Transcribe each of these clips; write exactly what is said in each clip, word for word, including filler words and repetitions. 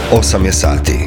osam je sati.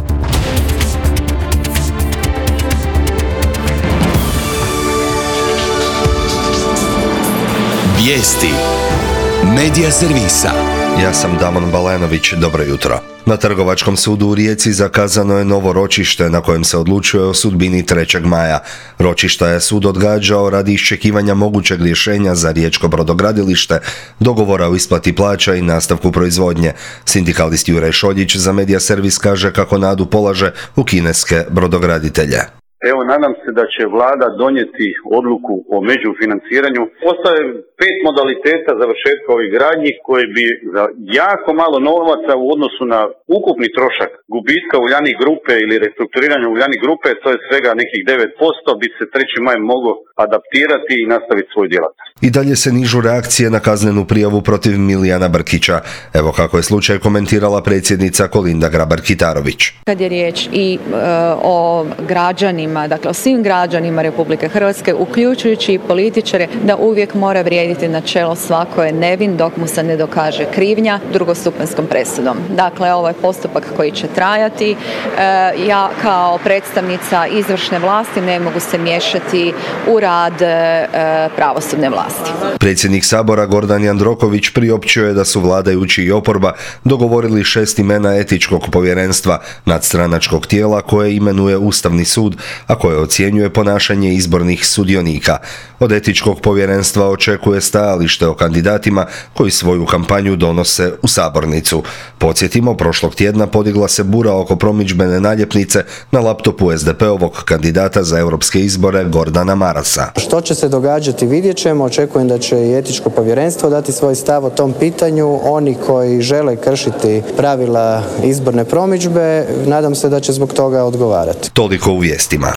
Vijesti Medija servisa. Ja sam Damon Balenović, dobro jutro. Na Trgovačkom sudu u Rijeci zakazano je novo ročište na kojem se odlučuje o sudbini trećeg maja. Ročišta je sud odgađao radi iščekivanja mogućeg rješenja za riječko brodogradilište, dogovora o isplati plaća i nastavku proizvodnje. Sindikalist Juraj Šoljić za Medija servis kaže kako nadu polaže u kineske brodograditelje. Evo, nadam se da će vlada donijeti odluku o međufinanciranju. Postoje pet modaliteta završetka ovih gradnji koji bi za jako malo novaca u odnosu na ukupni trošak gubitka Uljanik grupe ili restrukturiranja Uljanik grupe, to je svega nekih devet posto, bi se treći maj moglo adaptirati i nastaviti svoju djelatnost. I dalje se nižu reakcije na kaznenu prijavu protiv Milijana Brkića. Evo kako je slučaj komentirala predsjednica Kolinda Grabar-Kitarović. Kad je riječ i e, o građanima, dakle o svim građanima Republike Hrvatske, uključujući i političare, da uvijek mora vrijediti načelo svako je nevin dok mu se ne dokaže krivnja drugostupanjskom presudom. Dakle, ovo je postupak koji će trajati. E, ja kao predstavnica izvršne vlasti ne mogu se miješati u rad e, pravosudne vlasti. Predsjednik Sabora Gordan Jandroković priopćio je da su vladajući i oporba dogovorili šest imena etičkog povjerenstva nadstranačkog tijela koje imenuje Ustavni sud, a koje ocjenjuje ponašanje izbornih sudionika. Od etičkog povjerenstva očekuje stajalište o kandidatima koji svoju kampanju donose u sabornicu. Podsjetimo, prošlog tjedna podigla se bura oko promidžbene naljepnice na laptopu es de pe-ovog kandidata za europske izbore Gordana Marasa. Što će se događati vidjet ćemo. Očekujem da će i etičko povjerenstvo dati svoj stav o tom pitanju. Oni koji žele kršiti pravila izborne promidžbe, nadam se da će zbog toga odgovarati. Toliko u vijestima.